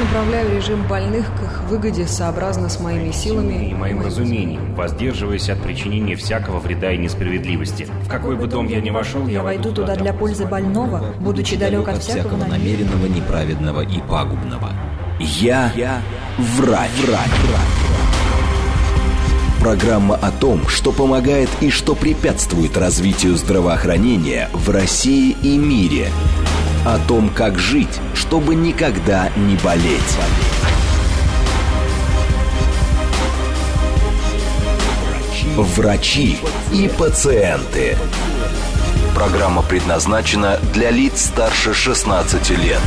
направляю режим больных к их выгоде сообразно с моими силами и моим разумением, воздерживаясь от причинения всякого вреда и несправедливости. В какой бы дом я ни вошел, я войду туда для пользы больного, будучи далек от всякого намеренного, неправедного и пагубного. Я врач. Программа о том, что помогает и что препятствует развитию здравоохранения в России и мире. О том, как жить, чтобы никогда не болеть. Врачи и пациенты. Программа предназначена для лиц старше 16 лет.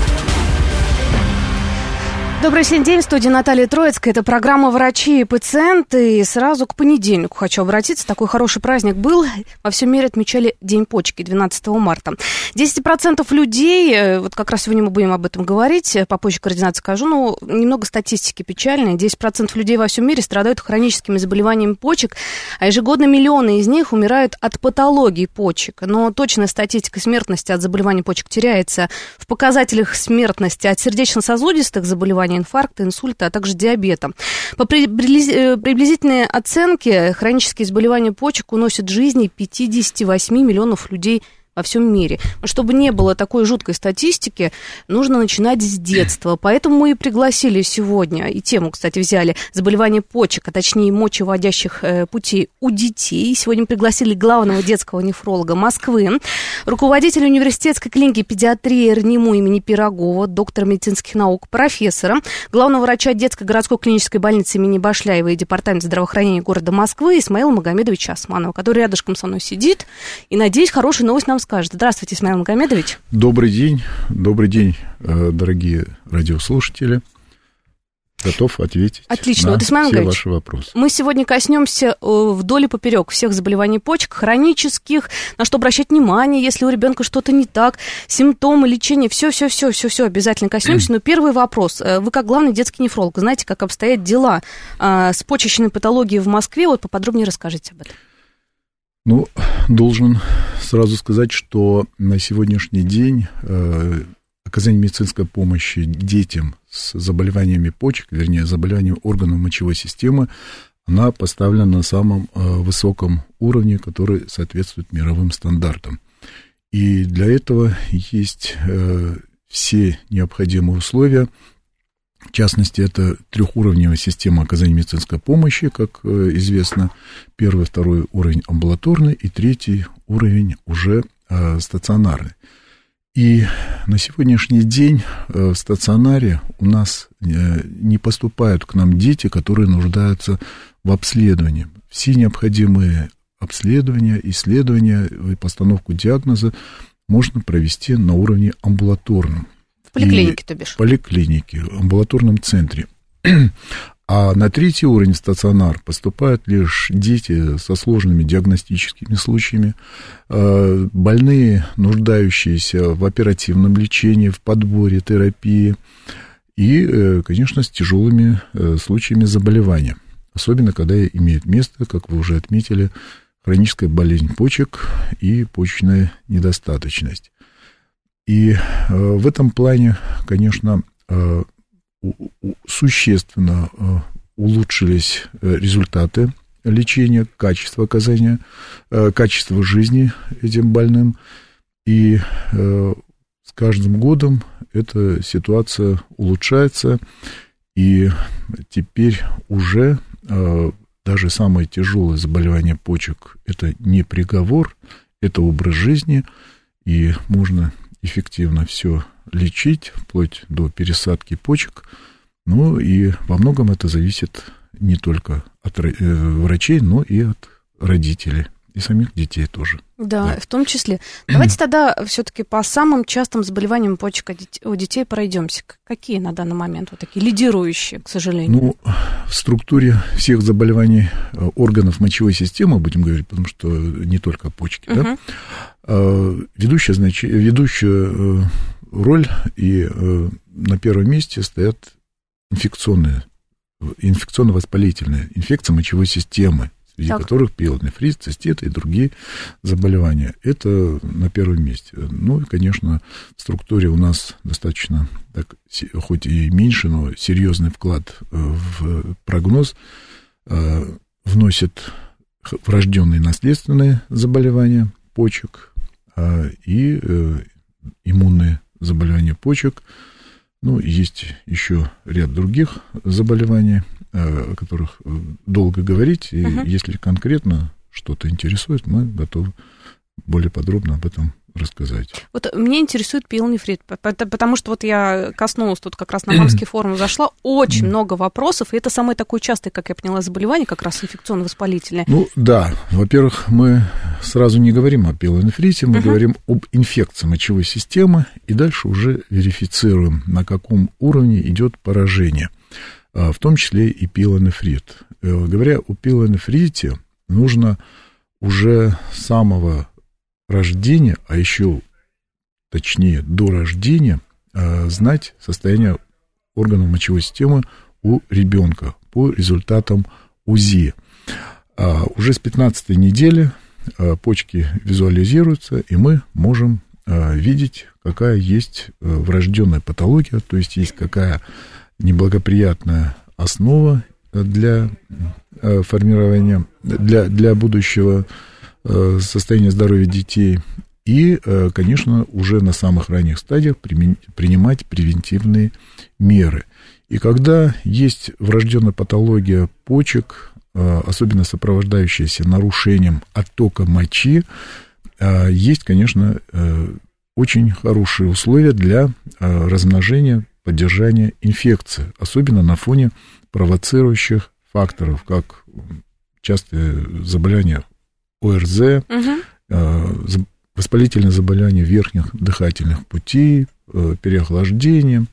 Добрый день, в студии Наталья Троицкая. Это программа «Врачи и пациенты». И сразу к понедельнику хочу обратиться. Такой хороший праздник был. Во всем мире отмечали День почки 12 марта. 10% людей, вот как раз сегодня мы будем об этом говорить, попозже координацию скажу, но немного статистики печальной. 10% людей во всем мире страдают хроническими заболеваниями почек, а ежегодно миллионы из них умирают от патологий почек. Но точная статистика смертности от заболеваний почек теряется в показателях смертности от сердечно-сосудистых заболеваний, инфаркта, инсульта, а также диабета. По приблизительной оценке, хронические заболевания почек уносят жизни 58 миллионов людей во всем мире. Но чтобы не было такой жуткой статистики, нужно начинать с детства. Поэтому мы и пригласили сегодня, и тему, кстати, взяли, заболевания почек, а точнее мочевыводящих путей у детей. Сегодня пригласили главного детского нефролога Москвы, руководителя университетской клиники педиатрии РНИМУ имени Пирогова, доктора медицинских наук, профессора, главного врача детской городской клинической больницы имени Башляева и департамента здравоохранения города Москвы Исмаила Магомедовича Османова, который рядышком со мной сидит и, надеюсь, хорошую новость нам скажет. Здравствуйте, Исмаил Магомедович. Добрый день, дорогие радиослушатели. Готов ответить на все ваши вопросы. Мы сегодня коснемся вдоль и поперек всех заболеваний почек, хронических, на что обращать внимание, если у ребенка что-то не так, симптомы, лечение, все обязательно коснемся. Но первый вопрос. Вы, как главный детский нефролог, знаете, как обстоят дела с почечной патологией в Москве? Вот поподробнее расскажите об этом. Ну, должен сразу сказать, что на сегодняшний день оказание медицинской помощи детям с заболеваниями почек, вернее, заболеваниями органов мочевой системы, она поставлена на самом высоком уровне, который соответствует мировым стандартам. И для этого есть все необходимые условия. В частности, это трехуровневая система оказания медицинской помощи, как известно. Первый, второй уровень амбулаторный и третий уровень уже стационарный. И на сегодняшний день в стационаре у нас не поступают к нам дети, которые нуждаются в обследовании. Все необходимые обследования, исследования и постановку диагноза можно провести на уровне амбулаторном. В поликлинике, то бишь? В поликлинике, в амбулаторном центре. А на третий уровень стационар поступают лишь дети со сложными диагностическими случаями, больные, нуждающиеся в оперативном лечении, в подборе терапии и, конечно, с тяжелыми случаями заболевания. Особенно, когда имеет место, как вы уже отметили, хроническая болезнь почек и почечная недостаточность. И в этом плане, конечно, существенно улучшились результаты лечения, качество оказания, качество жизни этим больным. И с каждым годом эта ситуация улучшается. И теперь уже даже самое тяжелое заболевание почек – это не приговор, это образ жизни, и можно эффективно все лечить, вплоть до пересадки почек. Ну, и во многом это зависит не только от врачей, но и от родителей, и самих детей тоже. Да, в том числе. Давайте тогда все-таки по самым частым заболеваниям почек у детей пройдемся. Какие на данный момент вот такие лидирующие, к сожалению? Ну, в структуре всех заболеваний органов мочевой системы, будем говорить, потому что не только почки, да, ведущая роль, и на первом месте стоят инфекционно-воспалительные инфекции мочевой системы, среди которых пиелонефрит, циститы и другие заболевания. Это на первом месте. Ну и, конечно, в структуре у нас достаточно, так, хоть и меньше, но серьезный вклад в прогноз вносят врожденные наследственные заболевания почек и иммунные заболевания почек. Ну, есть еще ряд других заболеваний, о которых долго говорить, и если конкретно что-то интересует, мы готовы более подробно об этом рассказать. Вот меня интересует пиелонефрит, потому что вот я коснулась тут как раз на мамский форум, зашла, очень много вопросов, и это самое такое частое, как я поняла, заболевание, как раз инфекционно-воспалительное. Ну, да, во-первых, мы сразу не говорим о пиелонефрите, мы говорим об инфекции мочевой системы, и дальше уже верифицируем, на каком уровне идет поражение, в том числе и пиелонефрит. Говоря о пиелонефрите, нужно уже с самого рождения, а еще точнее до рождения, знать состояние органов мочевой системы у ребенка по результатам УЗИ. Уже с 15-й недели почки визуализируются, и мы можем видеть, какая есть врожденная патология, то есть есть какая неблагоприятная основа для формирования, для будущего состояния здоровья детей, и, конечно, уже на самых ранних стадиях принимать превентивные меры. И когда есть врожденная патология почек, особенно сопровождающаяся нарушением оттока мочи, есть, конечно, очень хорошие условия для размножения, поддержания инфекции, особенно на фоне провоцирующих факторов, как частые заболевания ОРЗ, воспалительные заболевания верхних дыхательных путей, переохлаждение.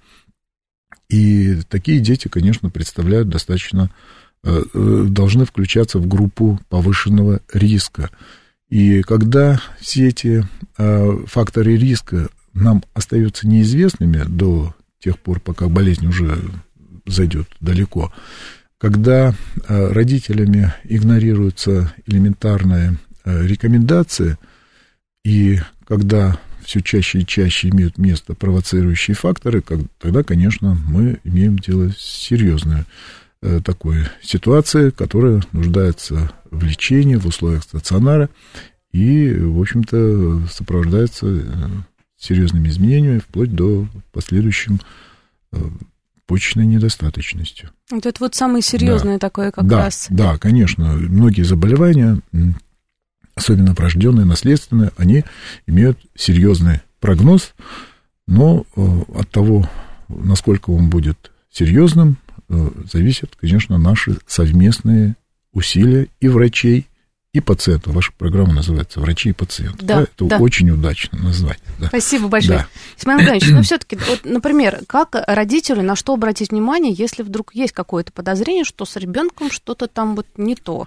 И такие дети, конечно, представляют достаточно, должны включаться в группу повышенного риска. И когда все эти факторы риска нам остаются неизвестными до тех пор, пока болезнь уже зайдет далеко, когда родителями игнорируются элементарные рекомендации, и когда все чаще и чаще имеют место провоцирующие факторы, тогда, конечно, мы имеем дело с серьезной такой ситуацией, которая нуждается в лечении в условиях стационара и, в общем-то, сопровождается серьезными изменениями вплоть до последующим почечной недостаточностью. Это вот самое серьезное такое как раз. Да, конечно. Многие заболевания, особенно врожденные, наследственные, они имеют серьезный прогноз, но от того, насколько он будет серьезным, зависят, конечно, наши совместные усилия и врачей, и пациента. Ваша программа называется «Врачи и пациенты». Да, это очень удачное название. Да. Спасибо большое. Да. Исмаил Иванович, ну все-таки, вот, например, как родителю на что обратить внимание, если вдруг есть какое-то подозрение, что с ребенком что-то там вот не то?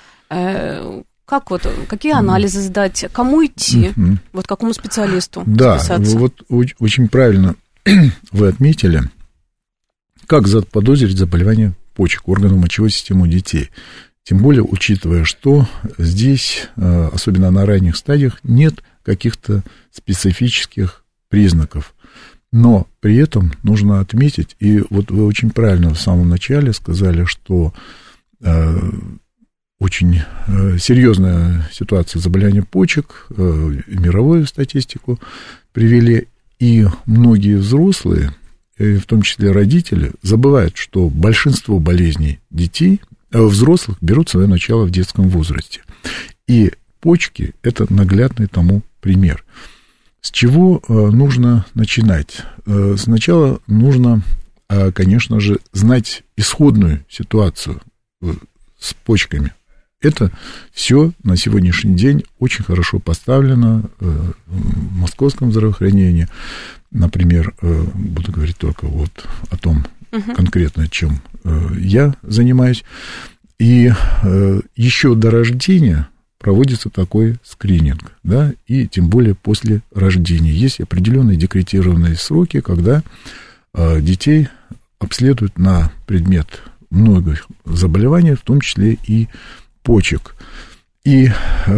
Как вот, какие анализы сдать, кому идти, вот к какому специалисту записаться? Да, вот очень правильно вы отметили, как заподозрить заболевание почек, органов мочевой системы у детей. Тем более, учитывая, что здесь, особенно на ранних стадиях, нет каких-то специфических признаков. Но при этом нужно отметить, и вот вы очень правильно в самом начале сказали, что очень серьезная ситуация заболевания почек, мировую статистику привели, и многие взрослые, в том числе родители, забывают, что большинство болезней детей, взрослых берут свое начало в детском возрасте. И почки – это наглядный тому пример. С чего нужно начинать? Сначала нужно, конечно же, знать исходную ситуацию с почками. Это все на сегодняшний день очень хорошо поставлено в московском здравоохранении. Например, буду говорить только вот о том, конкретно чем я занимаюсь. И еще до рождения проводится такой скрининг, да, и тем более после рождения. Есть определенные декретированные сроки, когда детей обследуют на предмет многих заболеваний, в том числе и почек. И,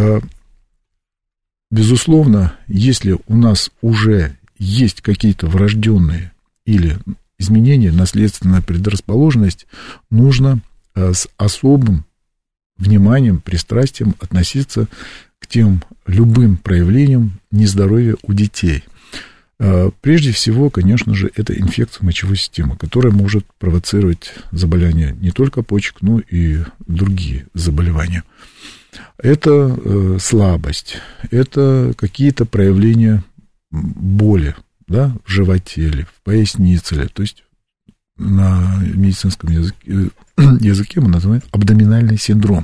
безусловно, если у нас уже есть какие-то врожденные или изменения, наследственная предрасположенность, нужно с особым вниманием, пристрастием относиться к тем любым проявлениям нездоровья у детей. Прежде всего, конечно же, это инфекция мочевой системы, которая может провоцировать заболевания не только почек, но и другие заболевания. Это слабость, это какие-то проявления боли, да, в животе или в пояснице, то есть на медицинском языке мы называем абдоминальный синдром.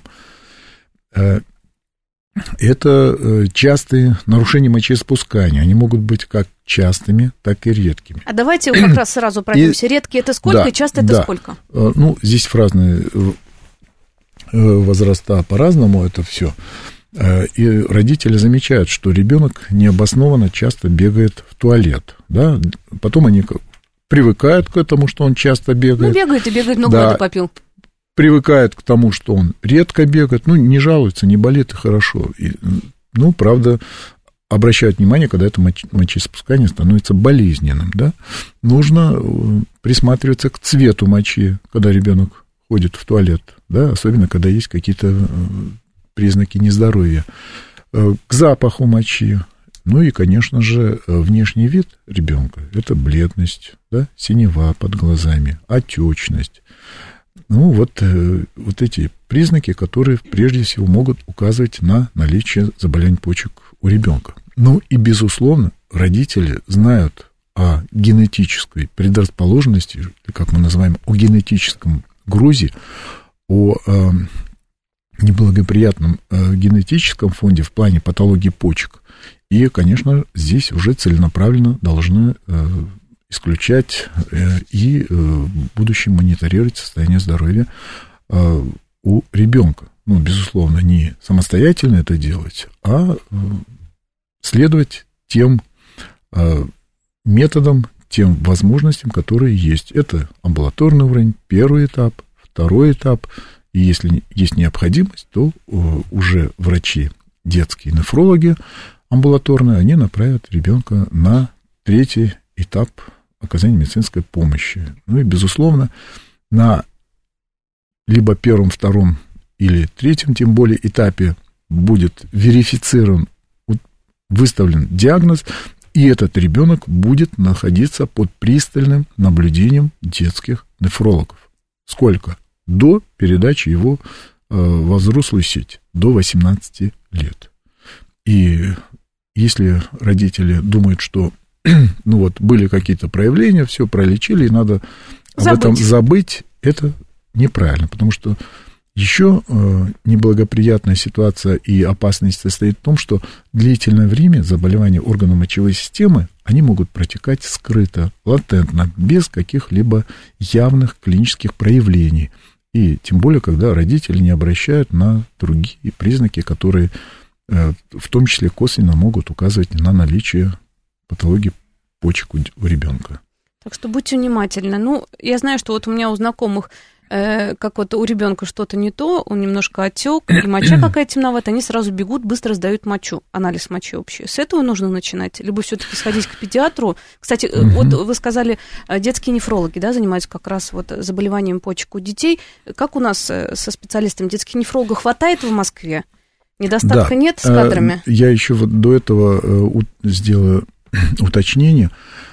Это частые нарушения мочеиспускания. Они могут быть как частыми, так и редкими. А давайте как раз сразу пройдемся. Редкие это сколько, и часто это сколько? Ну, здесь в разные возраста по-разному это все. И родители замечают, что ребенок необоснованно часто бегает в туалет. Да? Потом они привыкают к этому, что он часто бегает. Ну, бегает и бегает, много воды попил. Привыкает к тому, что он редко бегает, ну, не жалуется, не болит, и хорошо. Ну, правда, обращают внимание, когда это мочеиспускание становится болезненным, да. Нужно присматриваться к цвету мочи, когда ребенок ходит в туалет, да, особенно когда есть какие-то признаки нездоровья, к запаху мочи. Ну и, конечно же, внешний вид ребенка – это бледность, да, синева под глазами, отечность. Ну, вот эти признаки, которые прежде всего могут указывать на наличие заболеваний почек у ребенка. Ну и, безусловно, родители знают о генетической предрасположенности, как мы называем, о генетическом грузе, о неблагоприятном генетическом фонде в плане патологии почек. И, конечно, здесь уже целенаправленно должны исключать и в будущем мониторировать состояние здоровья у ребенка. Ну, безусловно, не самостоятельно это делать, а следовать тем методам, тем возможностям, которые есть. Это амбулаторный уровень, первый этап, второй этап. И если есть необходимость, то уже врачи, детские нефрологи амбулаторные, они направят ребенка на третий этап оказания медицинской помощи. Ну и, безусловно, на либо первом, втором или третьем, тем более, этапе будет верифицирован, выставлен диагноз, и этот ребенок будет находиться под пристальным наблюдением детских нефрологов. Сколько? До передачи его во взрослую сеть, до 18 лет. И если родители думают, что ну вот были какие-то проявления, все пролечили, и надо об этом забыть, это неправильно, потому что еще неблагоприятная ситуация и опасность состоит в том, что длительное время заболевания органов мочевой системы, они могут протекать скрыто, латентно, без каких-либо явных клинических проявлений. И тем более, когда родители не обращают на другие признаки, которые в том числе косвенно могут указывать на наличие патологии почек у ребенка. Так что будьте внимательны. Ну, я знаю, что вот у меня у знакомых, как вот у ребенка что-то не то, он немножко отек, и моча какая-то темноватая, они сразу бегут, быстро сдают мочу, анализ мочи общий. С этого нужно начинать? Либо все-таки сходить к педиатру? Кстати, вот вы сказали, детские нефрологи, да, занимаются как раз вот заболеванием почек у детей. Как у нас со специалистами детских нефрологов хватает в Москве? Недостатка нет с кадрами? Я еще вот до этого сделаю уточнение,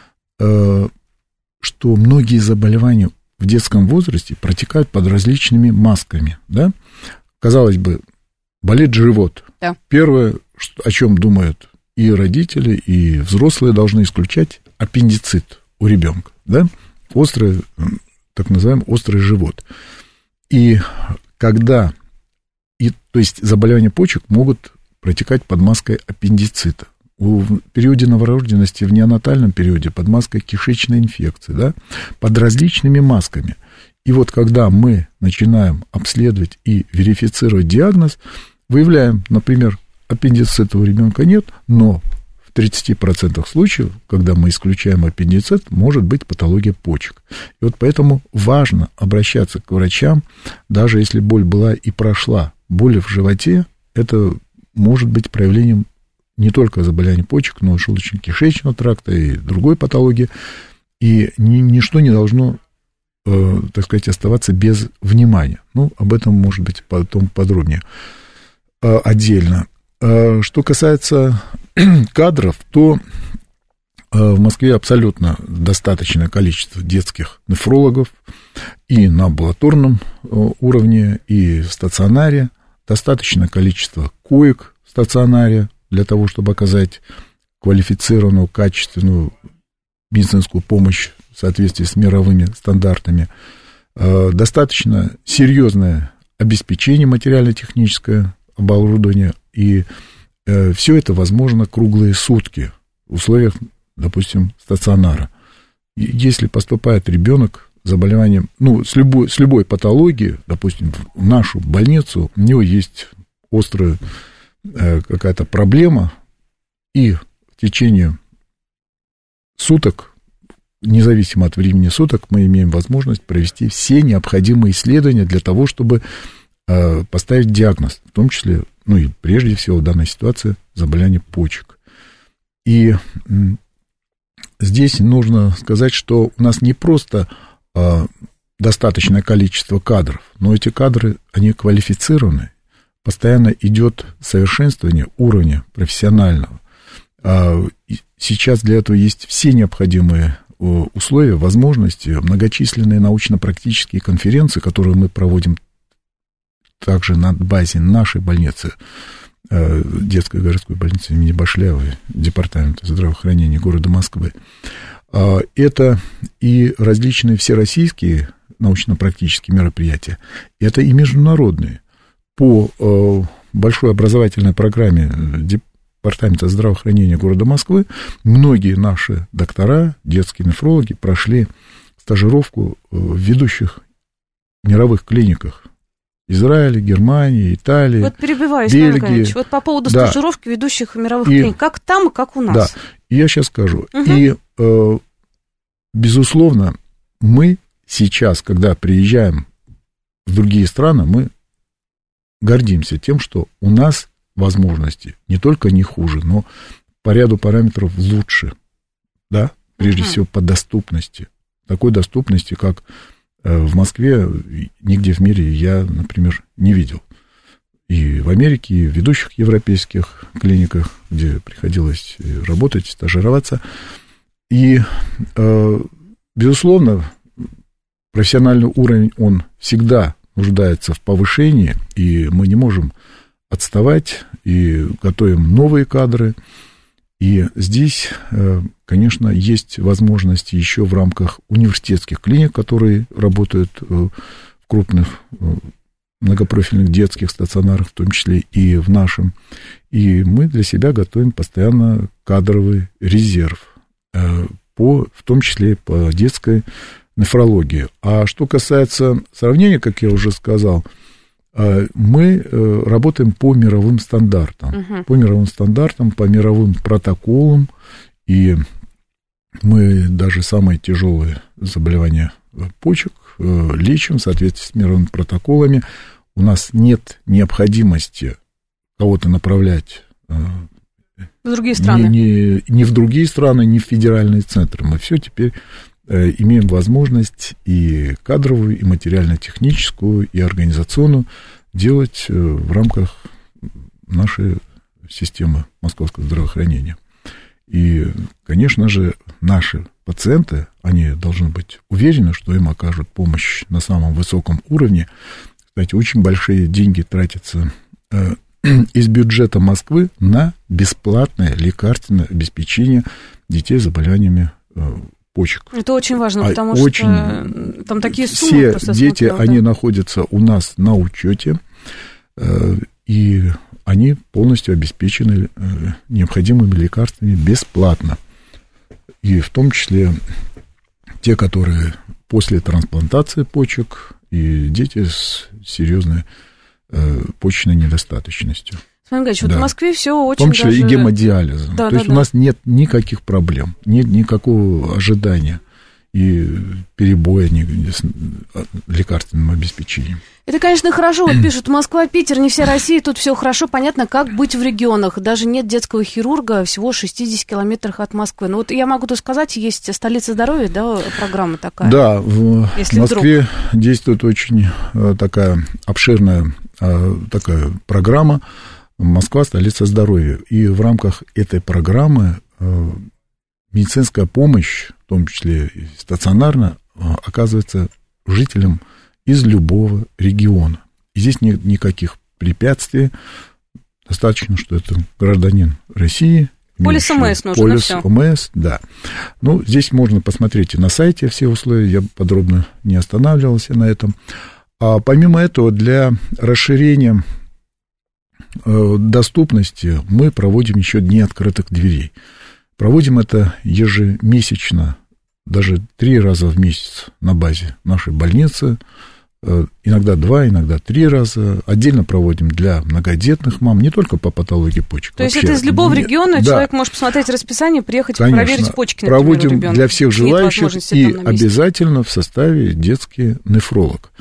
что многие заболевания в детском возрасте протекают под различными масками, да? Казалось бы, болит живот. Да. Первое, о чем думают и родители, и взрослые, должны исключать аппендицит у ребенка, да? Острый, так называемый острый живот. И когда, то есть заболевания почек могут протекать под маской аппендицита. В периоде новорожденности, в неонатальном периоде, под маской кишечной инфекции, да, под различными масками. И вот когда мы начинаем обследовать и верифицировать диагноз, выявляем, например, аппендицита у ребенка нет, но в 30% случаев, когда мы исключаем аппендицит, может быть патология почек. И вот поэтому важно обращаться к врачам, даже если боль была и прошла. Боль в животе – это может быть проявлением не только заболеваний почек, но и желудочно-кишечного тракта и другой патологии. И ничто не должно, так сказать, оставаться без внимания. Ну, об этом, может быть, потом подробнее отдельно. Что касается кадров, то в Москве абсолютно достаточное количество детских нефрологов и на амбулаторном уровне, и в стационаре. Достаточное количество коек в стационаре для того, чтобы оказать квалифицированную, качественную медицинскую помощь в соответствии с мировыми стандартами. Достаточно серьезное обеспечение материально-техническое, оборудование, и все это возможно круглые сутки в условиях, допустим, стационара. Если поступает ребенок с заболеванием, ну, с любой патологией, допустим, в нашу больницу, у него есть острая какая-то проблема, и в течение суток, независимо от времени суток, мы имеем возможность провести все необходимые исследования для того, чтобы поставить диагноз, в том числе, ну и прежде всего в данной ситуации заболевание почек. И здесь нужно сказать, что у нас не просто достаточное количество кадров, но эти кадры, они квалифицированы, постоянно идет совершенствование уровня профессионального. Сейчас для этого есть все необходимые условия, возможности, многочисленные научно-практические конференции, которые мы проводим также на базе нашей больницы, детской городской больницы имени Башлявой, департамента здравоохранения города Москвы. Это и различные всероссийские научно-практические мероприятия, это и международные. По большой образовательной программе департамента здравоохранения города Москвы многие наши доктора, детские нефрологи прошли стажировку в ведущих мировых клиниках. Израиле, Германии, Италии, вот перебиваюсь, Бельгии. Вот по поводу стажировки ведущих мировых клиник. Как там и как у нас? Да, и я сейчас скажу. И, безусловно, мы сейчас, когда приезжаем в другие страны, мы гордимся тем, что у нас возможности не только не хуже, но по ряду параметров лучше. Да? Прежде всего по доступности. Такой доступности, как в Москве, нигде в мире я, например, не видел. И в Америке, и в ведущих европейских клиниках, где приходилось работать, стажироваться. И, безусловно, профессиональный уровень, он всегда нуждается в повышении, и мы не можем отставать, и готовим новые кадры. И здесь, конечно, есть возможности еще в рамках университетских клиник, которые работают в крупных многопрофильных детских стационарах, в том числе и в нашем. И мы для себя готовим постоянно кадровый резерв, в том числе по детской нефрологии. А что касается сравнения, как я уже сказал, мы работаем по мировым стандартам, по мировым протоколам, и мы даже самые тяжелые заболевания почек лечим в соответствии с мировыми протоколами. У нас нет необходимости кого-то направлять в другие страны. Не в другие страны, не в федеральные центры. Мы все теперь имеем возможность и кадровую, и материально-техническую, и организационную делать в рамках нашей системы московского здравоохранения. И, конечно же, наши пациенты, они должны быть уверены, что им окажут помощь на самом высоком уровне. Кстати, очень большие деньги тратятся из бюджета Москвы на бесплатное лекарственное обеспечение детей с заболеваниями почек. Это очень важно, потому что там такие суммы. Все дети, они находятся у нас на учете, и они полностью обеспечены необходимыми лекарствами бесплатно. И в том числе те, которые после трансплантации почек, и дети с серьезной почечной недостаточностью. Иванович, вот в Москве все очень в том числе даже... и гемодиализом. То есть у нас нет никаких проблем, нет никакого ожидания и перебоя с лекарственным обеспечением. Это, конечно, хорошо. Вот пишут, Москва, Питер, не вся Россия, тут все хорошо. Понятно, как быть в регионах. Даже нет детского хирурга всего в 60 километрах от Москвы. Ну вот я могу тут сказать, есть «Столица здоровья», да, программа такая. Да, в Москве действует очень такая обширная такая программа «Москва, столица здоровья». И в рамках этой программы медицинская помощь, в том числе и стационарно, оказывается жителям из любого региона. И здесь нет никаких препятствий. Достаточно, что это гражданин России. Полис МС нужно. Полис МС, да. Ну, здесь можно посмотреть и на сайте все условия. Я подробно не останавливался на этом. А помимо этого, для расширения доступности мы проводим еще дни открытых дверей. Проводим это ежемесячно, даже 3 раза в месяц на базе нашей больницы. Иногда 2, иногда 3 раза. Отдельно проводим для многодетных мам, не только по патологии почек. То есть это из любого региона человек может посмотреть расписание, приехать, конечно, проверить почки, например, проводим ребенка. для всех желающих и обязательно в составе детский нефролог.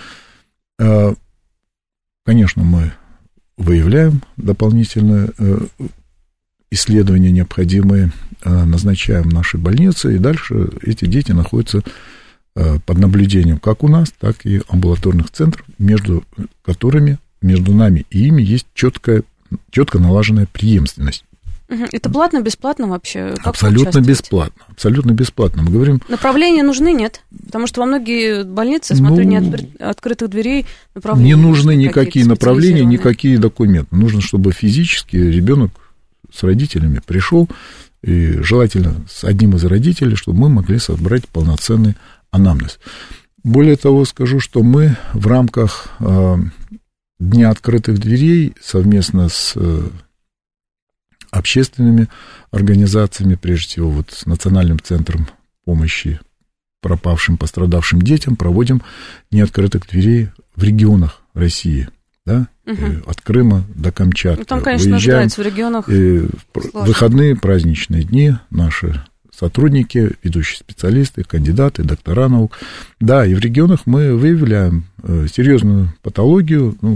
Конечно, мы выявляем дополнительные исследования необходимые, назначаем в нашей больнице, и дальше эти дети находятся под наблюдением как у нас, так и амбулаторных центров, между которыми, между нами и ими есть четко налаженная преемственность. Это платно, бесплатно вообще? Как абсолютно бесплатно. Абсолютно бесплатно. Мы говорим... Направления нужны, нет? Потому что во многие больницы, смотрю, не открытых дверей, направления... Не нужны никакие направления, никакие документы. Нужно, чтобы физически ребенок с родителями пришел, и желательно с одним из родителей, чтобы мы могли собрать полноценный анамнез. Более того, скажу, что мы в рамках Дня открытых дверей совместно с общественными организациями, прежде всего вот с Национальным центром помощи пропавшим, пострадавшим детям, проводим Дни открытых дверей в регионах России, да, от Крыма до Камчатки. Ну, там, конечно, нуждаются в регионах. Выходные, праздничные дни наши сотрудники, ведущие специалисты, кандидаты, доктора наук. Да, и в регионах мы выявляем серьезную патологию. Ну,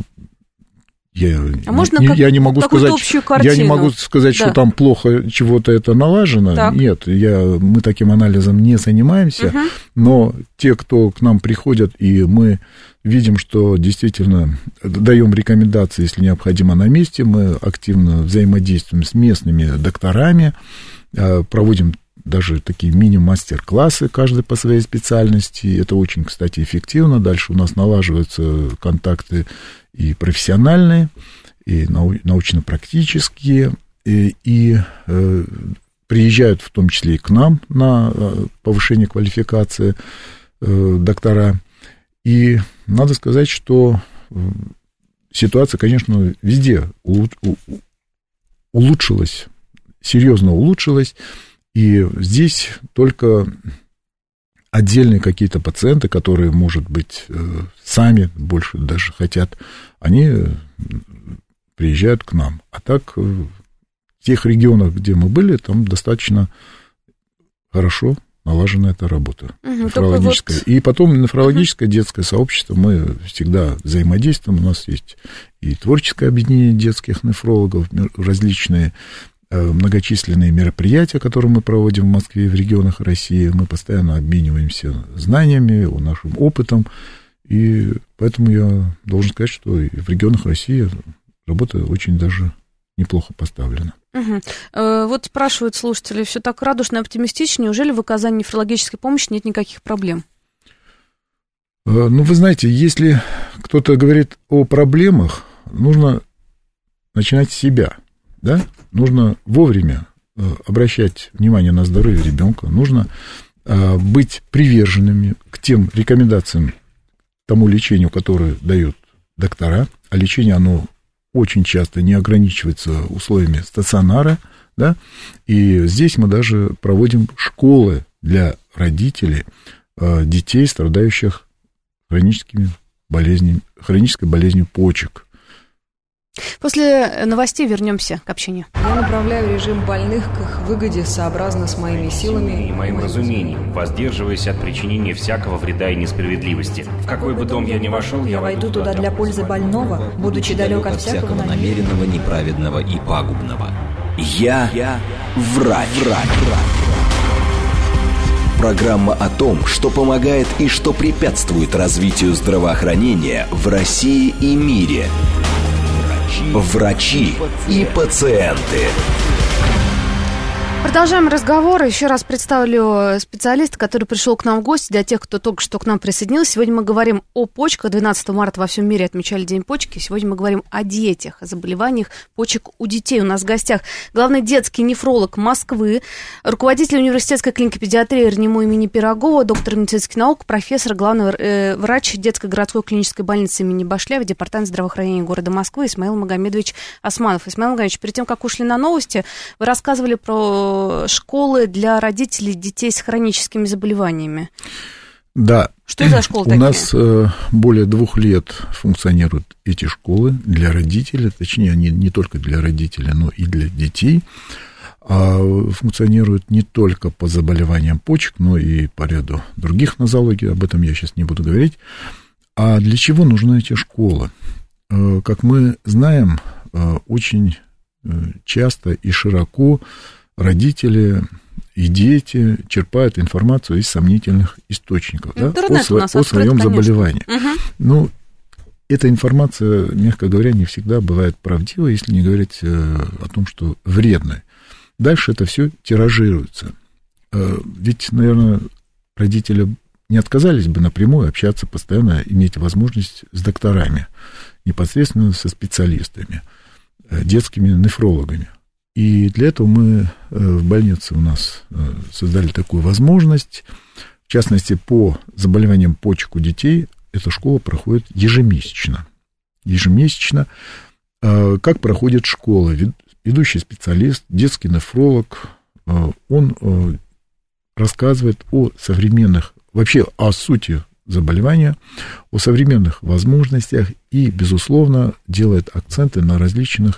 я не могу сказать, что там плохо чего-то это налажено. Так. Нет, мы таким анализом не занимаемся. Но те, кто к нам приходят, и мы видим, что действительно даем рекомендации, если необходимо, на месте, мы активно взаимодействуем с местными докторами, проводим даже такие мини-мастер-классы, каждый по своей специальности. Это очень, кстати, эффективно. Дальше у нас налаживаются контакты и профессиональные, и научно-практические, и приезжают в том числе и к нам на повышение квалификации доктора. И надо сказать, что ситуация, конечно, везде улучшилась, серьезно улучшилась. И здесь только отдельные какие-то пациенты, которые, может быть, сами больше даже хотят, они приезжают к нам. А так, в тех регионах, где мы были, там достаточно хорошо налажена эта работа нефрологическая. И потом нефрологическое детское сообщество, мы всегда взаимодействуем. У нас есть и творческое объединение детских нефрологов, различные многочисленные мероприятия, которые мы проводим в Москве и в регионах России. Мы постоянно обмениваемся знаниями, нашим опытом. И поэтому я должен сказать, что и в регионах России работа очень даже неплохо поставлена. Вот спрашивают слушатели, все так радужно и оптимистично, неужели в оказании нефрологической помощи нет никаких проблем? Ну, вы знаете, если кто-то говорит о проблемах, нужно начинать с себя, да? Нужно вовремя обращать внимание на здоровье ребенка, нужно быть приверженными к тем рекомендациям, тому лечению, которое дают доктора, а лечение, оно очень часто не ограничивается условиями стационара, да, и здесь мы даже проводим школы для родителей детей, страдающих хронической болезнью почек. После новостей вернемся к общению. Я направляю режим больных к их выгоде сообразно с моими силами и моим разумением, воздерживаясь от причинения всякого вреда и несправедливости. В какой бы дом я ни вошел, Я войду туда для пользы больного, будучи далек от всякого намеренного, неправедного и пагубного. Я врач. Программа о том, что помогает и что препятствует развитию здравоохранения в России и мире. Врачи и пациенты. Продолжаем разговор. Еще раз представлю специалиста, который пришел к нам в гости. Для тех, кто только что к нам присоединился. Сегодня мы говорим о почках. 12 марта во всем мире отмечали День почки. Сегодня мы говорим о детях, о заболеваниях почек у детей. У нас в гостях главный детский нефролог Москвы, руководитель университетской клиники педиатрии РНИМУ имени Пирогова, доктор медицинских наук, профессор, главный врач детской городской клинической больницы имени Башляева, департамент здравоохранения города Москвы Исмаил Магомедович Османов. Исмаил Магомедович, перед тем, как ушли на новости, вы рассказывали про школы для родителей детей с хроническими заболеваниями. Да. Что за школы такие? У нас более 2 лет функционируют эти школы для родителей, точнее, они не только для родителей, но и для детей. Функционируют не только по заболеваниям почек, но и по ряду других нозологий, об этом я сейчас не буду говорить. А для чего нужны эти школы? Как мы знаем, очень часто и широко родители и дети черпают информацию из сомнительных источников, да, о своем заболевании. Угу. Ну, эта информация, мягко говоря, не всегда бывает правдивой, если не говорить о том, что вредной. Дальше это все тиражируется. Ведь, наверное, родители не отказались бы напрямую общаться постоянно, иметь возможность с докторами, непосредственно со специалистами, детскими нефрологами. И для этого мы в больнице у нас создали такую возможность. В частности, по заболеваниям почек у детей эта школа проходит ежемесячно. Как проходит школа? Ведущий специалист, детский нефролог, он рассказывает о современных, вообще о сути заболевания, о современных возможностях и, безусловно, делает акценты на различных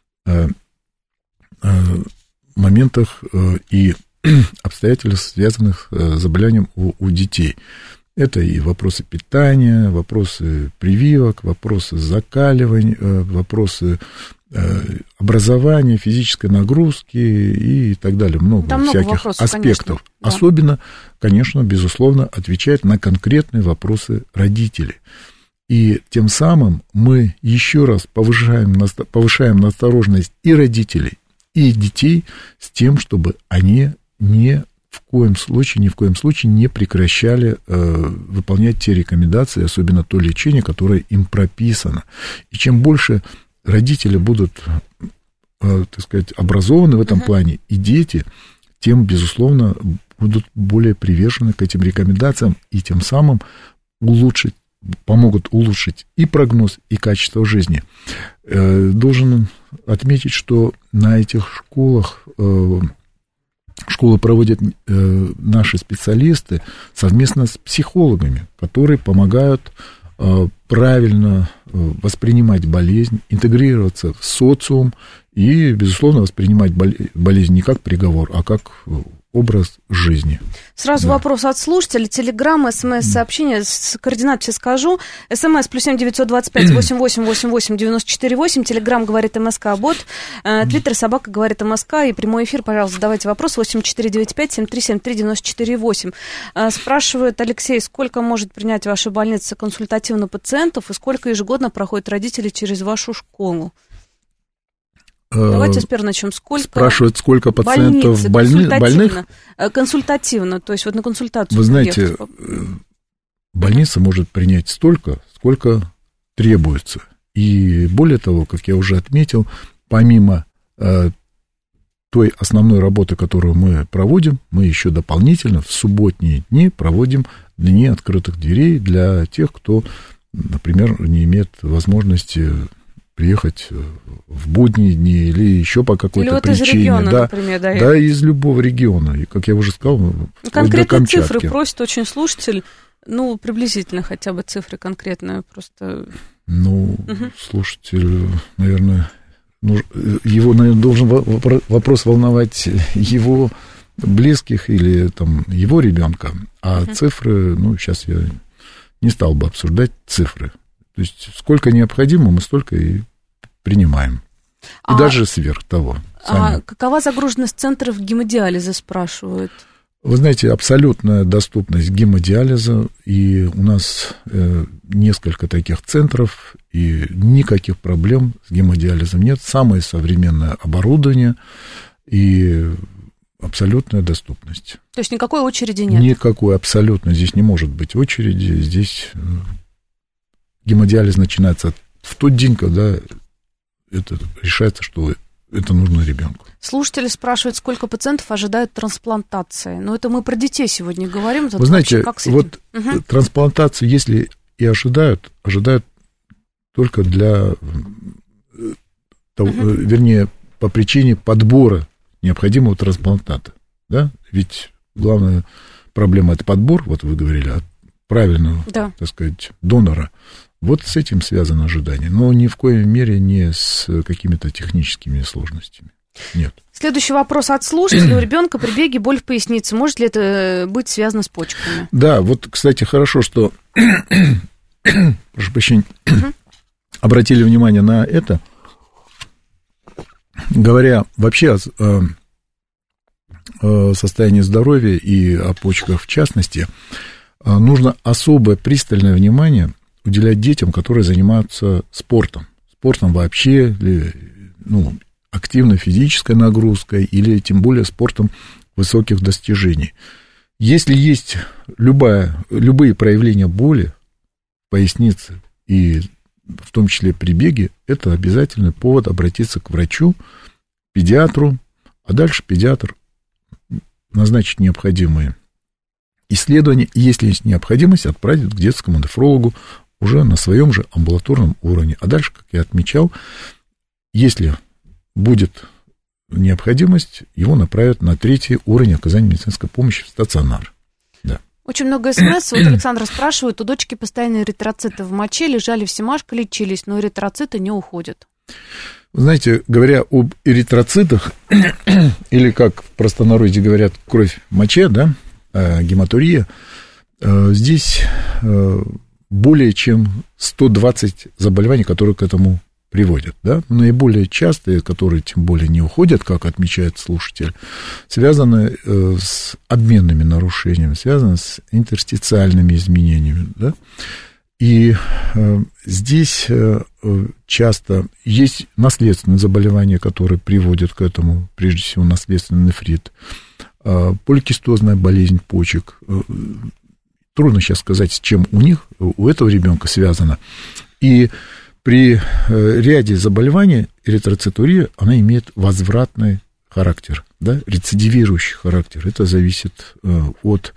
моментах и обстоятельствах, связанных с заболеванием у детей. Это и вопросы питания, вопросы прививок, вопросы закаливания, вопросы образования, физической нагрузки и так далее. Много всяких аспектов. Конечно, да. Особенно, конечно, безусловно, отвечает на конкретные вопросы родителей. И тем самым мы еще раз повышаем настороженность и родителей, и детей с тем, чтобы они ни в коем случае не прекращали выполнять те рекомендации, особенно то лечение, которое им прописано. И чем больше родители будут, так сказать, образованы в этом плане, и дети, тем, безусловно, будут более привержены к этим рекомендациям, и тем самым помогут улучшить и прогноз, и качество жизни. Должен отметить, что на этих школах школы проводят наши специалисты совместно с психологами, которые помогают правильно воспринимать болезнь, интегрироваться в социум и, безусловно, воспринимать болезнь не как приговор, а как образ жизни. Сразу вопрос от слушателя. Телеграм, СМС-сообщение. Координаты все скажу. СМС +7 925 88 88 94 8. Телеграм говорит МСК Бот. Твиттер собака говорит МСК. И прямой эфир, пожалуйста, задавайте вопрос. 8495 7373 94 8. Спрашивает Алексей, сколько может принять ваша больница консультативно пациентов и сколько ежегодно проходят родители через вашу школу? Давайте сперва начнем. Спрашивают, сколько пациентов больных? Консультативно, то есть вот на консультацию. Вы знаете, больница может принять столько, сколько требуется. И более того, как я уже отметил, помимо той основной работы, которую мы проводим, мы еще дополнительно в субботние дни проводим дни открытых дверей для тех, кто, например, не имеет возможности приехать в будние дни или еще по какой-то вот причине. Из региона, да, например, да, из любого региона. И, как я уже сказал, конкретные цифры просит очень слушатель. Ну, приблизительно хотя бы цифры конкретные просто. Ну, слушатель, наверное, его, наверное, должен вопрос волновать его близких или там его ребенка, а цифры, ну, сейчас я не стал бы обсуждать цифры. То есть сколько необходимо, мы столько и принимаем. И даже сверх того. А какова загруженность центров гемодиализа, спрашивают? Вы знаете, абсолютная доступность гемодиализа, и у нас несколько таких центров, и никаких проблем с гемодиализом нет. Самое современное оборудование и абсолютная доступность. То есть никакой очереди нет? Никакой, абсолютно. Здесь не может быть очереди. Здесь гемодиализ начинается в тот день, когда это решается, что это нужно ребенку. Слушатели спрашивают, сколько пациентов ожидают трансплантации. Но это мы про детей сегодня говорим. Вы знаете, вот трансплантацию, если и ожидают только для того, вернее, по причине подбора необходимого трансплантата. Да? Ведь главная проблема – это подбор, вот вы говорили, от правильного, так сказать, донора. Вот с этим связано ожидание, но ни в коей мере не с какими-то техническими сложностями. Нет. Следующий вопрос от слушателя. У ребенка при беге боль в пояснице. Может ли это быть связано с почками? Да, вот, кстати, хорошо, что прошу прощения, обратили внимание на это. Говоря вообще о состоянии здоровья и о почках в частности, нужно особое пристальное внимание уделять детям, которые занимаются спортом. Спортом вообще, ну, активной физической нагрузкой или тем более спортом высоких достижений. Если есть любые проявления боли в пояснице и в том числе при беге, это обязательный повод обратиться к врачу, педиатру, а дальше педиатр назначит необходимые исследования, и если есть необходимость, отправит к детскому нефрологу уже на своем же амбулаторном уровне. А дальше, как я отмечал, если будет необходимость, его направят на 3-й уровень оказания медицинской помощи в стационар. Да. Очень много смс. Вот Александр спрашивает, у дочки постоянные эритроциты в моче, лежали в семашко, лечились, но эритроциты не уходят. Вы знаете, говоря об эритроцитах, или как в простонародье говорят, кровь в моче, да, гематурия, здесь более чем 120 заболеваний, которые к этому приводят. Да? Наиболее частые, которые тем более не уходят, как отмечает слушатель, связаны с обменными нарушениями, связаны с интерстициальными изменениями. Да? И здесь часто есть наследственные заболевания, которые приводят к этому, прежде всего наследственный нефрит, поликистозная болезнь почек. Трудно сейчас сказать, с чем у этого ребенка связано. И при ряде заболеваний эритроцитурия, она имеет возвратный характер, да, рецидивирующий характер. Это зависит от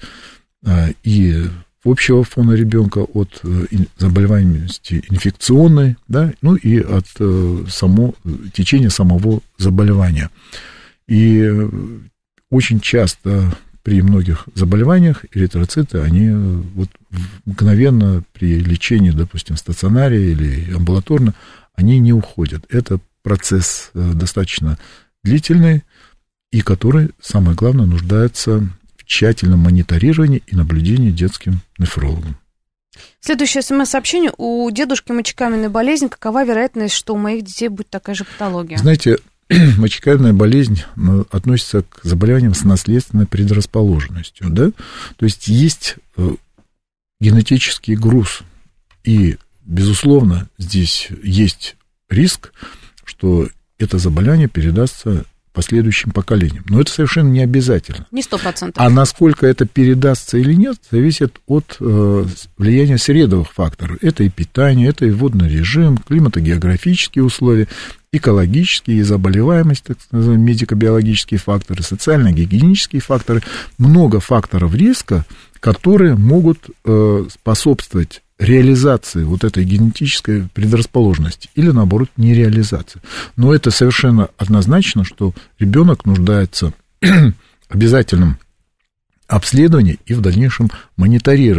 и общего фона ребенка, от заболеваемости инфекционной, да, ну и от течения самого заболевания. И очень часто при многих заболеваниях эритроциты, они вот мгновенно при лечении, допустим, в стационаре или амбулаторно, они не уходят. Это процесс достаточно длительный и который, самое главное, нуждается в тщательном мониторировании и наблюдении детским нефрологом. Следующее СМС-сообщение. У дедушки мочекаменная болезнь. Какова вероятность, что у моих детей будет такая же патология? Знаете, мочекаменная болезнь относится к заболеваниям с наследственной предрасположенностью, да? То есть есть генетический груз, и, безусловно, здесь есть риск, что это заболевание передастся последующим поколениям. Но это совершенно не обязательно. Не 100%. А насколько это передастся или нет, зависит от влияния средовых факторов. Это и питание, это и водный режим, климатогеографические условия, экологические, и заболеваемость, так называемые медико-биологические факторы, социально-гигиенические факторы. Много факторов риска, которые могут способствовать реализации вот этой генетической предрасположенности или, наоборот, нереализации. Но это совершенно однозначно, что ребенок нуждается в обязательном обследовании и в дальнейшем мониторировании.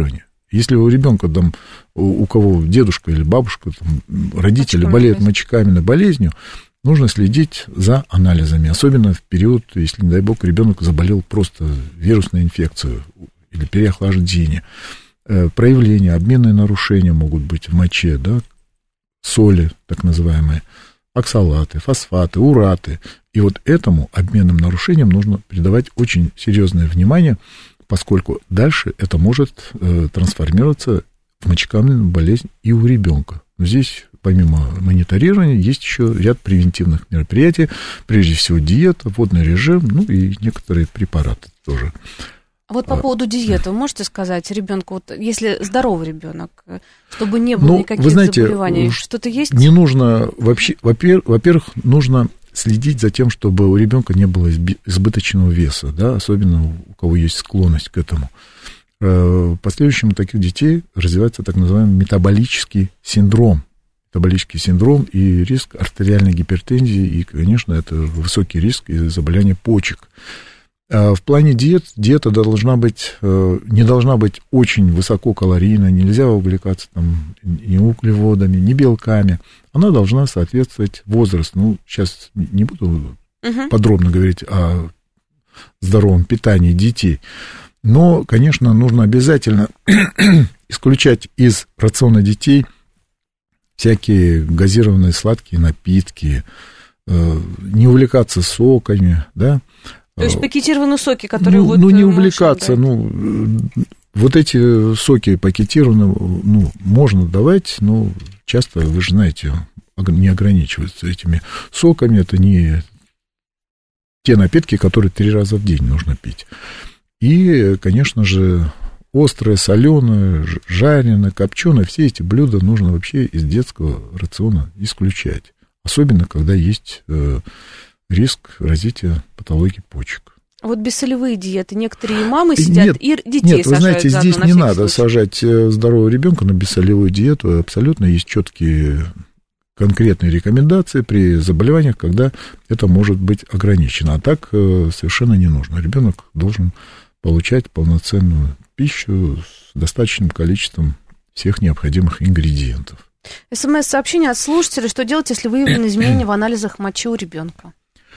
Если у ребенка, там, у кого дедушка или бабушка, там, родители болеют мочекаменной болезнью, нужно следить за анализами, особенно в период, если, не дай бог, ребенок заболел просто вирусной инфекцией или переохлаждение. Проявления, обменные нарушения могут быть в моче, да, соли, так называемые, оксалаты, фосфаты, ураты. И вот этому обменным нарушениям нужно придавать очень серьезное внимание, поскольку дальше это может трансформироваться в мочекаменную болезнь и у ребенка. Но здесь, помимо мониторирования, есть еще ряд превентивных мероприятий, прежде всего диета, водный режим, ну и некоторые препараты тоже. А вот по поводу диеты, вы можете сказать ребенку, вот если здоровый ребенок, чтобы не было никаких заболеваний, что-то есть? Не нужно вообще, во-первых, нужно следить за тем, чтобы у ребенка не было избыточного веса, да, особенно у кого есть склонность к этому. В последующем у таких детей развивается так называемый метаболический синдром. Метаболический синдром и риск артериальной гипертензии, и, конечно, это высокий риск заболевания почек. В плане диета должна быть, не должна быть очень высококалорийной, нельзя увлекаться там ни углеводами, ни белками. Она должна соответствовать возрасту. Ну, сейчас не буду подробно говорить о здоровом питании детей. Но, конечно, нужно обязательно исключать из рациона детей всякие газированные сладкие напитки, не увлекаться соками, да. То есть пакетированные соки, которые не увлекаться, вот эти соки пакетированные, можно давать, но часто, вы же знаете, не ограничиваются этими соками, это не те напитки, которые 3 раза в день нужно пить. И, конечно же, острое, соленое, жареное, копченое, все эти блюда нужно вообще из детского рациона исключать, особенно когда есть риск развития патологии почек. Вот бессолевые диеты. Некоторые мамы сидят и детей сажают. Нет, вы знаете, здесь не надо сажать здорового ребенка на бессолевую диету. Абсолютно есть четкие конкретные рекомендации при заболеваниях, когда это может быть ограничено. А так совершенно не нужно. Ребенок должен получать полноценную пищу с достаточным количеством всех необходимых ингредиентов. СМС-сообщение от слушателя. Что делать, если выявлены изменения в анализах мочи у ребенка?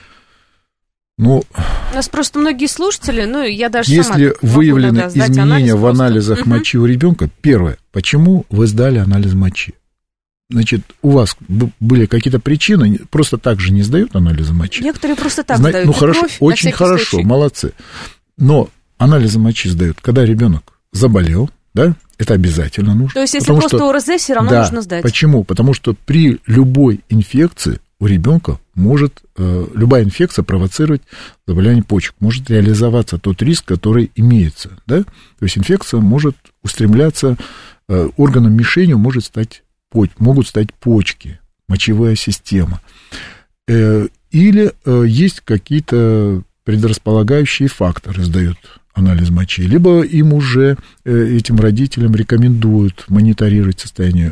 У нас просто многие слушатели, я даже если выявлены изменения в анализах мочи у ребенка, первое, почему вы сдали анализ мочи? Значит, у вас были какие-то причины, просто так же не сдают анализы мочи? Некоторые просто так сдают. Ну, хорошо, очень хорошо, случай. Молодцы. Но анализы мочи сдают, когда ребенок заболел, да, это обязательно нужно. То есть, если просто ОРЗ, все равно нужно сдать? Почему? Потому что при любой инфекции у ребенка может любая инфекция провоцировать заболевание почек, может реализоваться тот риск, который имеется, да? То есть инфекция может устремляться, органом мишенью могут стать почки, мочевая система. Или есть какие-то предрасполагающие факторы, сдают анализ мочи, либо им уже, этим родителям рекомендуют мониторировать состояние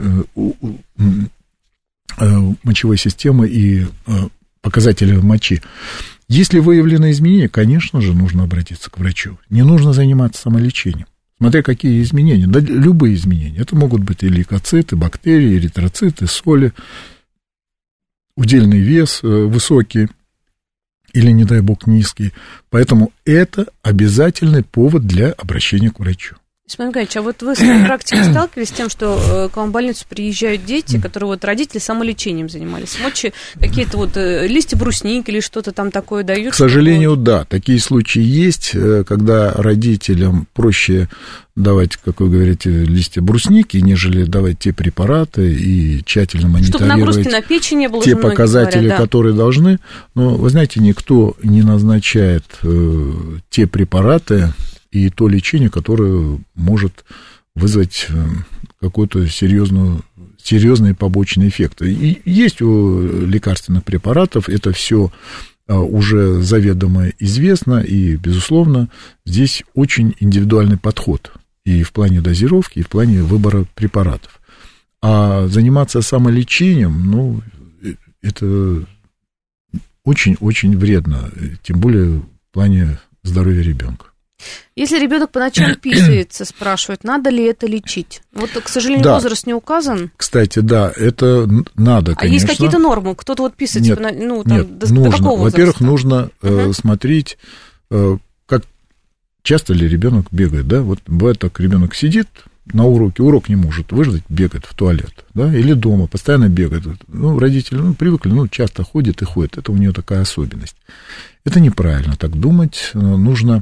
мочевой системы и показатели мочи. Если выявлены изменения, конечно же, нужно обратиться к врачу. Не нужно заниматься самолечением. Смотря какие изменения, да, любые изменения. Это могут быть и лейкоциты, бактерии, эритроциты, соли, удельный вес высокий или, не дай бог, низкий. Поэтому это обязательный повод для обращения к врачу. Исмаил Гайевич, а вот вы в своей практике сталкивались с тем, что к вам в больницу приезжают дети, которые вот родители самолечением занимались? Мочи, какие-то листья брусники или что-то там такое дают? К сожалению, да, такие случаи есть, когда родителям проще давать, как вы говорите, листья брусники, нежели давать те препараты и тщательно мониторировать. Чтобы нагрузки на печень не было, те показатели, говорят, да, которые должны. Но, вы знаете, никто не назначает те препараты и то лечение, которое может вызвать какой-то серьезный побочный эффект. И есть у лекарственных препаратов, это все уже заведомо известно, и, безусловно, здесь очень индивидуальный подход и в плане дозировки, и в плане выбора препаратов. А заниматься самолечением, это очень-очень вредно, тем более в плане здоровья ребенка. Если ребенок по ночам писается, спрашивают, надо ли это лечить? Вот, к сожалению, да. возраст не указан. Кстати, да, это надо, конечно. А есть какие-то нормы? Кто-то вот писается, нет, до нужно. какого возраста? Во-первых, нужно смотреть, как часто ли ребенок бегает, да? Вот бывает так, ребенок сидит на уроке, урок не может выждать, бегает в туалет, да, или дома, постоянно бегает. Ну, родители, привыкли, часто ходит и ходит, это у нее такая особенность. Это неправильно так думать, нужно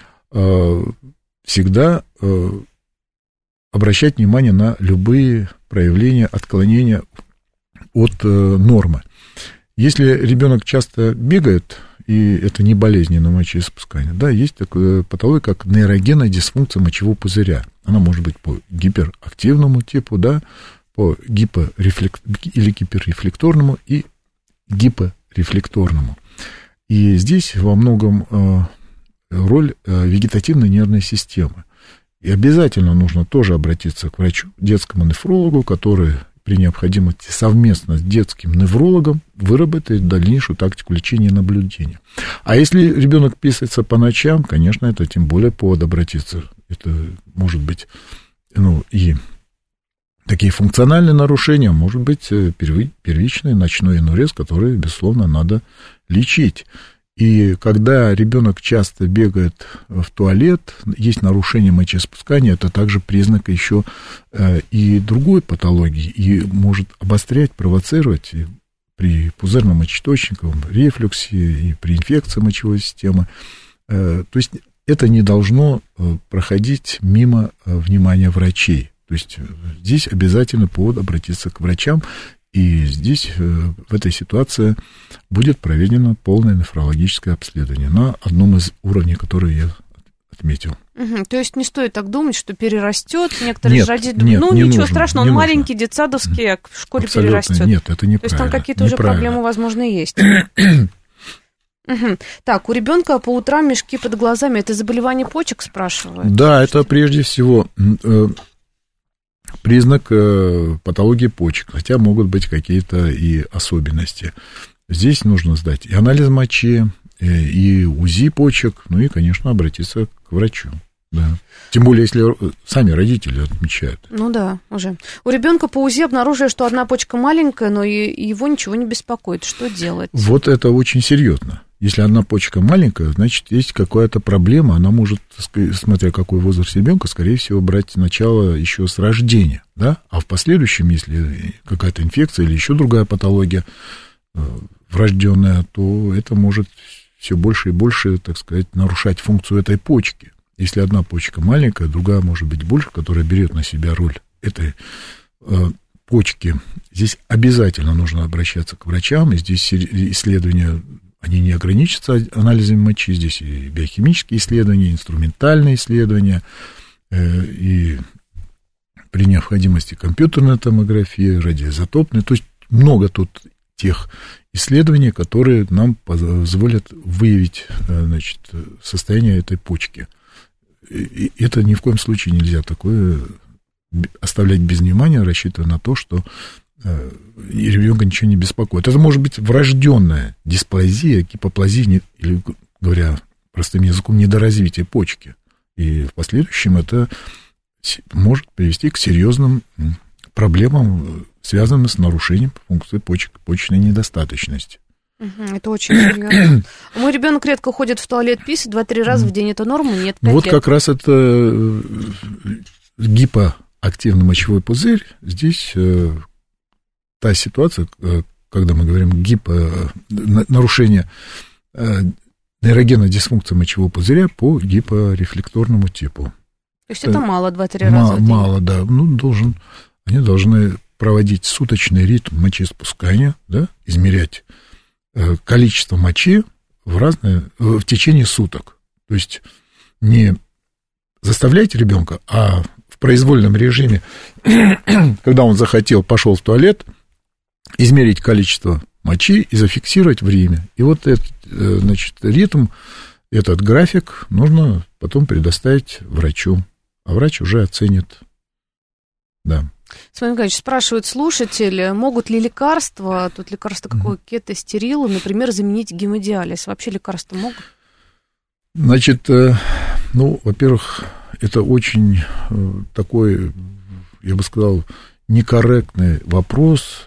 всегда обращать внимание на любые проявления отклонения от нормы. Если ребенок часто бегает, и это не болезненно мочеиспускание, да, есть такая патология, как нейрогенная дисфункция мочевого пузыря. Она может быть по гиперактивному типу, да, по или гиперрефлекторному и гипорефлекторному. И здесь во многом роль вегетативной нервной системы. И обязательно нужно тоже обратиться к врачу, детскому нефрологу, который при необходимости совместно с детским неврологом выработает дальнейшую тактику лечения и наблюдения. А если ребенок писается по ночам, конечно, это тем более повод обратиться. Это может быть, и такие функциональные нарушения, может быть, первичный ночной энурез, который, безусловно, надо лечить. И когда ребенок часто бегает в туалет, есть нарушение мочеиспускания, это также признак еще и другой патологии, и может обострять, провоцировать при пузырно-мочеточниковом рефлюксе и при инфекции мочевой системы. То есть это не должно проходить мимо внимания врачей. То есть здесь обязательно повод обратиться к врачам. И здесь, в этой ситуации, будет проведено полное нефрологическое обследование на одном из уровней, которые я отметил. То есть не стоит так думать, что перерастет. Некоторые же родители думают, не ничего нужно, страшного, он маленький, детсадовский, а в школе абсолютно перерастет. Нет, это неправильно. То есть там какие-то уже проблемы, возможно, есть. Так, у ребенка по утрам мешки под глазами, это заболевание почек, спрашивают? Да, это прежде всего признак патологии почек, хотя могут быть какие-то и особенности. Здесь нужно сдать и анализ мочи, и УЗИ почек, и, конечно, обратиться к врачу. Да. Тем более, если сами родители отмечают. Да, уже. У ребенка по УЗИ обнаружили, что одна почка маленькая, но его ничего не беспокоит. Что делать? Вот это очень серьезно. Если одна почка маленькая, значит, есть какая-то проблема. Она может, смотря какой возраст ребенка, скорее всего, брать начало еще с рождения. Да? А в последующем, если какая-то инфекция или еще другая патология врожденная, то это может все больше и больше, так сказать, нарушать функцию этой почки. Если одна почка маленькая, другая может быть больше, которая берет на себя роль этой почки. Здесь обязательно нужно обращаться к врачам, и здесь исследования, они не ограничатся анализами мочи, здесь и биохимические исследования, и инструментальные исследования, и при необходимости компьютерная томография, радиоизотопная, то есть много тут тех исследований, которые нам позволят выявить, значит, состояние этой почки. И это ни в коем случае нельзя такое оставлять без внимания, рассчитывая на то, что ребенка ничего не беспокоит. Это может быть врожденная дисплазия, гипоплазия, или, говоря простым языком, недоразвитие почки. И в последующем это может привести к серьезным проблемам, связанным с нарушением функции почек, почечной недостаточности. Это очень серьезно. Мой ребенок редко ходит в туалет писать 2-3 раза в день. Это норма? Нет, 5 Вот лет. Как раз это гипоактивный мочевой пузырь. Здесь та ситуация, когда мы говорим нарушение нейрогенной дисфункции мочевого пузыря по гипорефлекторному типу. То есть это мало 2-3 раза в день? Мало, да. Они должны проводить суточный ритм мочеиспускания, да, измерять количество мочи в течение суток. То есть не заставляйте ребенка, а в произвольном режиме, когда он захотел, пошел в туалет, измерить количество мочи и зафиксировать время. И вот этот, значит, ритм, этот график нужно потом предоставить врачу, а врач уже оценит. Да. Смотрите, Николаевич, спрашивают слушатели, могут ли лекарства, тут лекарство какое, кетостерил, например, заменить гемодиализ? Вообще лекарства могут? Значит, во-первых, это очень такой, я бы сказал, некорректный вопрос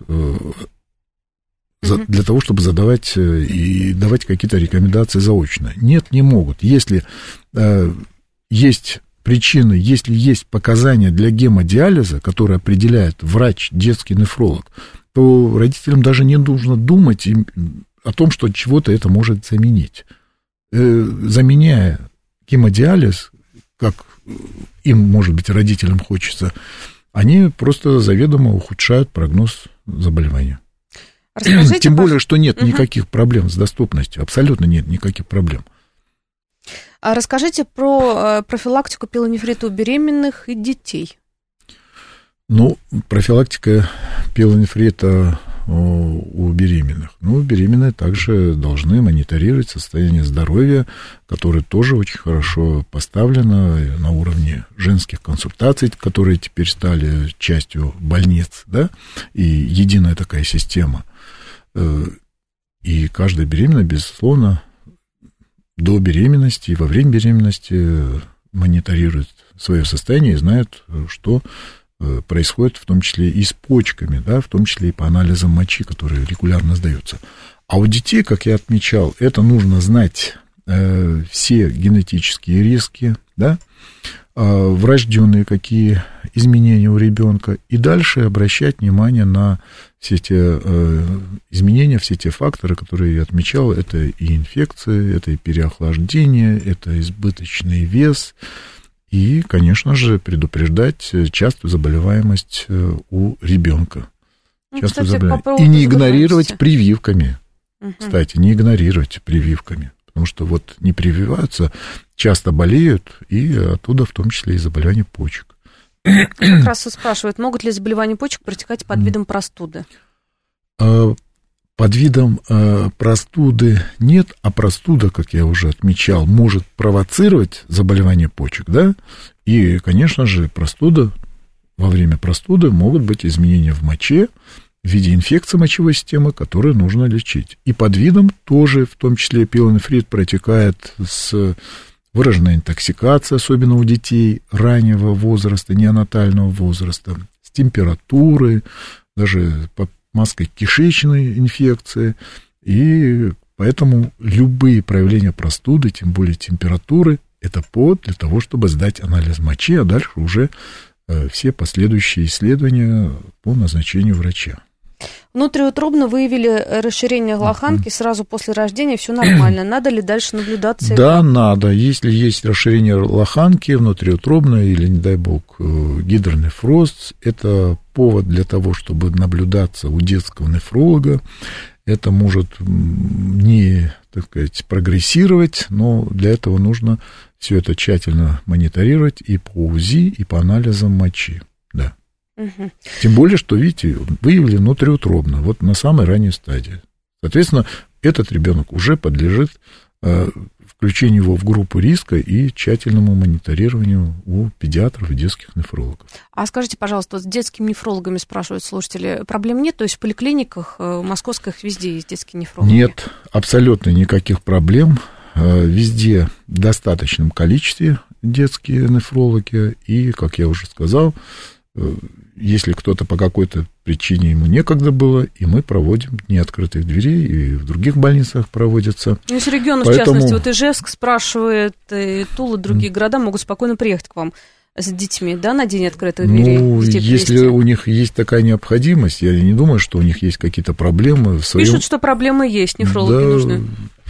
для того, чтобы задавать и давать какие-то рекомендации заочно. Нет, не могут. Если есть причины, если есть показания для гемодиализа, которые определяет врач, детский нефролог, то родителям даже не нужно думать о том, что чего-то это может заменить. Заменяя гемодиализ, как им, может быть, родителям хочется, они просто заведомо ухудшают прогноз заболевания. Тем более, что нет никаких проблем с доступностью, абсолютно нет никаких проблем. А расскажите про профилактику пилонефрита у беременных и детей. Профилактика пилонефрита у беременных. Беременные также должны мониторировать состояние здоровья, которое тоже очень хорошо поставлено на уровне женских консультаций, которые теперь стали частью больниц, да, и единая такая система. И каждая беременная, безусловно, до беременности и во время беременности мониторирует свое состояние и знает, что происходит в том числе и с почками, да, в том числе и по анализам мочи, которые регулярно сдаются. А у детей, как я отмечал, это нужно знать все генетические риски, да, врожденные какие изменения у ребенка, и дальше обращать внимание на все те изменения, все те факторы, которые я отмечал. Это и инфекции, это и переохлаждение, это избыточный вес, и, конечно же, предупреждать частую заболеваемость у ребенка. И не игнорировать прививками. Кстати, не игнорировать прививками. Потому что вот не прививаются, часто болеют, и оттуда в том числе и заболевания почек. Как раз спрашивают, могут ли заболевания почек протекать под видом простуды? Под видом простуды нет, а простуда, как я уже отмечал, может провоцировать заболевание почек, да? И, конечно же, во время простуды могут быть изменения в моче, в виде инфекции мочевой системы, которые нужно лечить. И под видом тоже, в том числе, пилонефрит протекает с выраженной интоксикацией, особенно у детей раннего возраста, неонатального возраста, с температурой, даже под маской кишечной инфекции. И поэтому любые проявления простуды, тем более температуры, это повод для того, чтобы сдать анализ мочи, а дальше уже все последующие исследования по назначению врача. Внутриутробно выявили расширение лоханки сразу после рождения, все нормально. Надо ли дальше наблюдаться? Да, надо. Если есть расширение лоханки внутриутробное или, не дай бог, гидронефроз, это повод для того, чтобы наблюдаться у детского нефролога. Это может не, так сказать, прогрессировать, но для этого нужно все это тщательно мониторировать и по УЗИ, и по анализам мочи. Да. Угу. Тем более, что, видите, выявили внутриутробно, вот на самой ранней стадии. Соответственно, этот ребенок уже подлежит включению его в группу риска и тщательному мониторированию у педиатров и детских нефрологов. А скажите, пожалуйста, вот с детскими нефрологами спрашивают слушатели, проблем нет? То есть в поликлиниках московских везде есть детские нефрологи? Нет, абсолютно никаких проблем. Везде в достаточном количестве детские нефрологи. И, как я уже сказал, если кто-то по какой-то причине ему некогда было, и мы проводим дни открытых дверей, и в других больницах проводятся. Ну, из регионов, в частности, вот Ижевск спрашивает, и Тула, другие города могут спокойно приехать к вам с детьми, да, на день открытых дверей? Ну, если у них есть такая необходимость, я не думаю, что у них есть какие-то проблемы. Пишут, что проблемы есть, нефрологи нужны.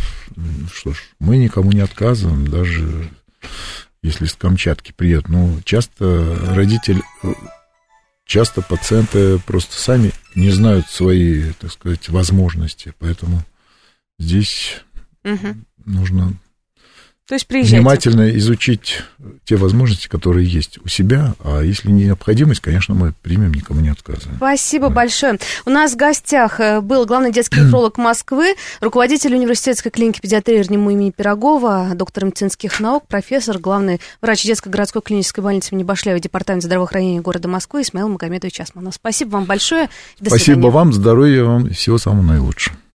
Что ж, мы никому не отказываем, даже если с Камчатки приедут. Ну, часто пациенты просто сами не знают свои, так сказать, возможности, поэтому здесь нужно внимательно изучить те возможности, которые есть у себя, а если необходимость, конечно, мы примем, никому не отказываем. Спасибо большое. У нас в гостях был главный детский нефролог Москвы, руководитель университетской клиники педиатрии РНИМУ имени Пирогова, доктор медицинских наук, профессор, главный врач детской городской клинической больницы имени Башляева, департамента здравоохранения города Москвы Исмаил Магомедович Османов. Спасибо вам большое. До свидания. Спасибо вам, здоровья вам и всего самого наилучшего.